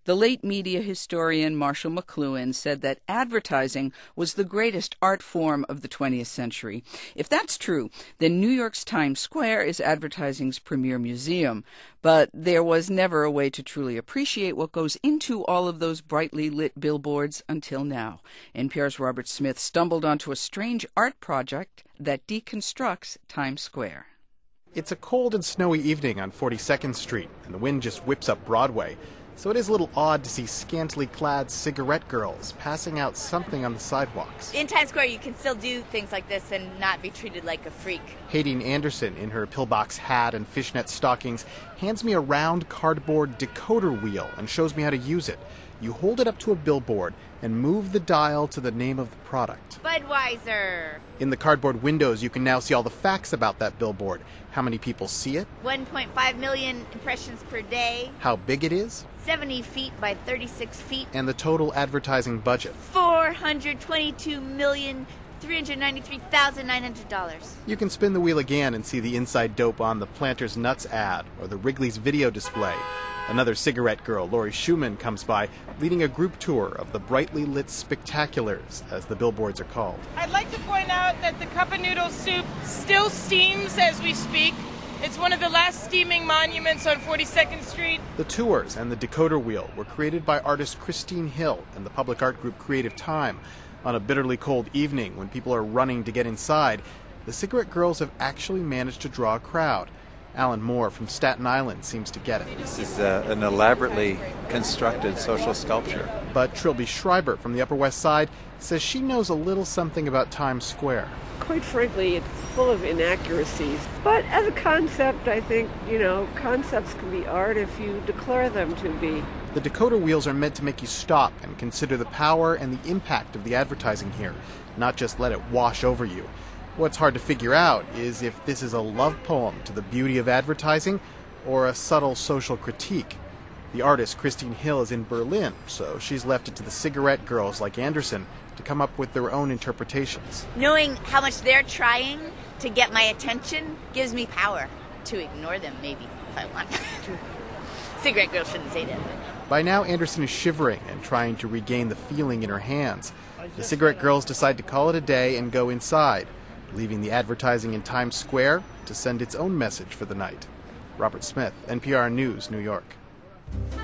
The late media historian Marshall McLuhan said that advertising was the greatest art form of the 20th century. If that's true, then New York's Times Square is advertising's premier museum. But there was never a way to truly appreciate what goes into all of those brightly lit billboards until now. NPR's Robert Smith stumbled onto a strange art project that deconstructs Times Square. It's a cold and snowy evening on 42nd Street, and the wind just whips up Broadway. So it is a little odd to see scantily clad cigarette girls passing out something on the sidewalks. In Times Square, you can still do things like this and not be treated like a freak. Hayden Anderson, in her pillbox hat and fishnet stockings, hands me a round cardboard decoder wheel and shows me how to use it. You hold it up to a billboard and move the dial to the name of the product. Budweiser. In the cardboard windows, you can now see all the facts about that billboard. How many people see it? 1.5 million impressions per day. How big it is? 70 feet by 36 feet. And the total advertising budget? $422,393,900. You can spin the wheel again and see the inside dope on the Planters Nuts ad or the Wrigley's video display. Another cigarette girl, Lori Schumann, comes by, leading a group tour of the brightly lit spectaculars, as the billboards are called. I'd like to point out that the cup of noodle soup still steams as we speak. It's one of the last steaming monuments on 42nd Street. The tours and the decoder wheel were created by artist Christine Hill and the public art group Creative Time. On a bitterly cold evening, when people are running to get inside, the cigarette girls have actually managed to draw a crowd. Alan Moore from Staten Island seems to get it. This is an elaborately constructed social sculpture. But Trilby Schreiber from the Upper West Side says she knows a little something about Times Square. Quite frankly, it's full of inaccuracies. But as a concept, I think, concepts can be art if you declare them to be. The decoder wheels are meant to make you stop and consider the power and the impact of the advertising here, not just let it wash over you. What's hard to figure out is if this is a love poem to the beauty of advertising or a subtle social critique. The artist Christine Hill is in Berlin, so she's left it to the cigarette girls like Anderson to come up with their own interpretations. Knowing how much they're trying to get my attention gives me power to ignore them, maybe, if I want. Cigarette girls shouldn't say that. By now, Anderson is shivering and trying to regain the feeling in her hands. The cigarette girls decide to call it a day and go inside, leaving the advertising in Times Square to send its own message for the night. Robert Smith, NPR News, New York.